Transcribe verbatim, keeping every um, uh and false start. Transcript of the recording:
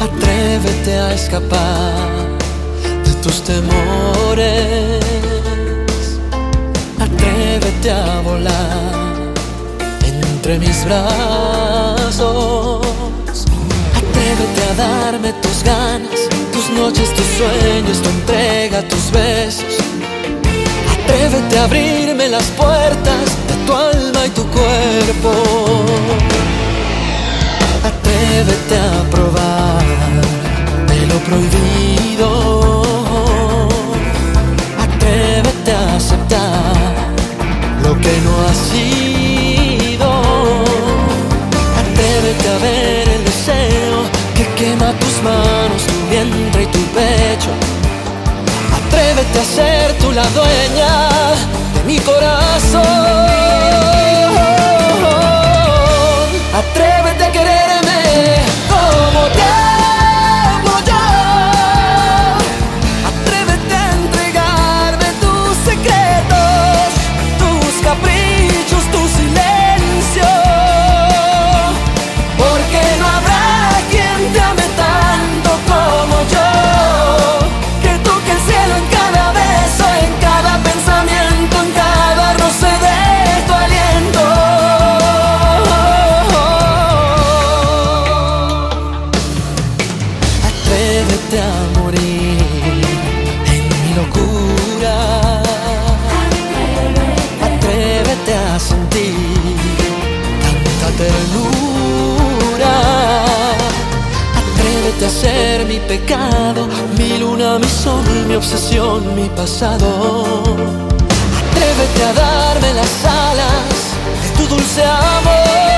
Atrévete a escapar de tus temores. Atrévete a volar entre mis brazos. Atrévete a darme tus ganas, tus noches, tus sueños, tu entrega, tus besos. Atrévete a abrirme las puertas de tu alma y tu cuerpo. Atrévete a probar de lo prohibido. Atrévete a aceptar lo que no ha sido. Atrévete a ver el deseo que quema tus manos, tu vientre y tu pecho. Atrévete a ser tú la dueña de mi corazón. Atrévete a quererme como te amo yo. Atrévete a entregarme tus secretos, tus caprichos, tu silencio. Porque no habrá quien te ame tanto como yo. Que toque el cielo en cada beso, en cada pensamiento, en cada roce de tu aliento. Atrévete a morir en mi locura. Atrévete a sentir tanta ternura. Atrévete a ser mi pecado, mi luna, mi sol, mi obsesión, mi pasado. Atrévete a darme las alas de tu dulce amor.